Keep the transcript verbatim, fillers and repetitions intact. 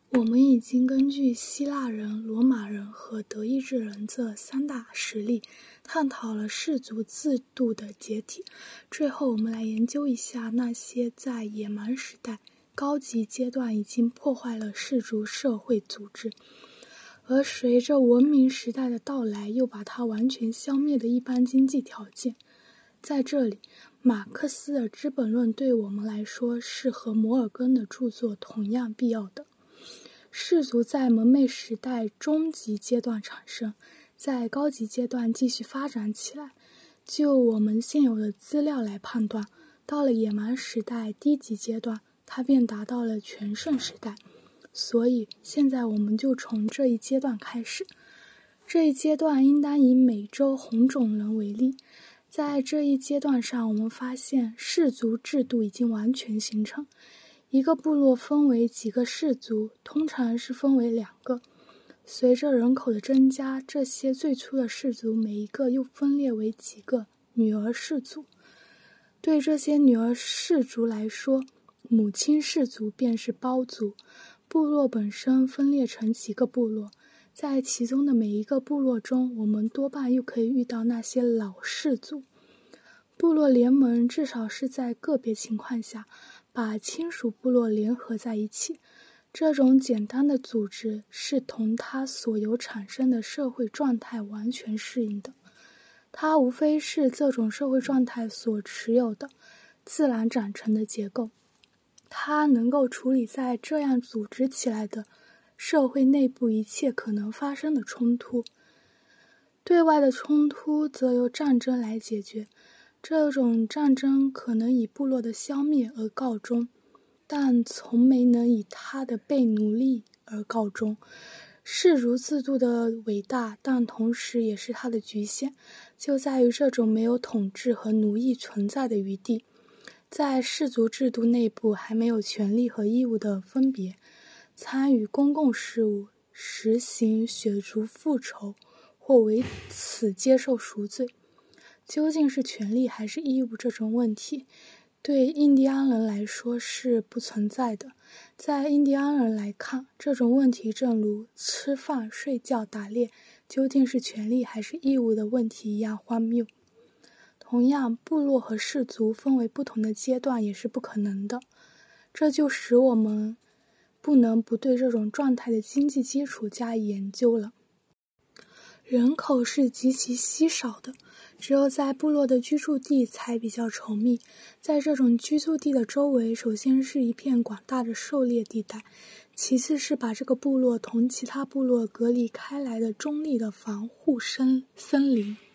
我们已经根据希腊人、罗马人和德意志人这三大实例，探讨了氏族制度的解体。最后，我们来研究一下那些在野蛮时代高级阶段已经破坏了氏族社会组织，而随着文明时代的到来又把它完全消灭的一般经济条件。在这里，马克思的《资本论》对我们来说是和摩尔根的著作同样必要的。氏族在蒙昧时代中级阶段产生，在高级阶段继续发展起来。就我们现有的资料来判断，到了野蛮时代低级阶段，它便达到了全盛时代。所以现在我们就从这一阶段开始。这一阶段应当以美洲红种人为例。在这一阶段上，我们发现氏族制度已经完全形成。一个部落分为几个氏族，通常是分为两个。随着人口的增加，这些最初的氏族每一个又分裂为几个女儿氏族。对这些女儿氏族来说，母亲氏族便是胞族。部落本身分裂成几个部落，在其中的每一个部落中，我们多半又可以遇到那些老氏族。部落联盟至少是在个别情况下把亲属部落联合在一起，这种简单的组织是同它所有产生的社会状态完全适应的。它无非是这种社会状态所持有的自然长成的结构。它能够处理在这样组织起来的社会内部一切可能发生的冲突。对外的冲突则由战争来解决。这种战争可能以部落的消灭而告终，但从没能以他的被奴隶而告终。氏族制度的伟大，但同时也是它的局限，就在于这种没有统治和奴役存在的余地。在氏族制度内部还没有权利和义务的分别，参与公共事务，实行血族复仇，或为此接受赎罪。究竟是权利还是义务这种问题，对印第安人来说是不存在的。在印第安人来看，这种问题正如吃饭、睡觉、打猎究竟是权利还是义务的问题一样荒谬。同样，部落和氏族分为不同的阶段也是不可能的。这就使我们不能不对这种状态的经济基础加以研究了。人口是极其稀少的，只有在部落的居住地才比较稠密。在这种居住地的周围，首先是一片广大的狩猎地带，其次是把这个部落同其他部落隔离开来的中立的防护森森林。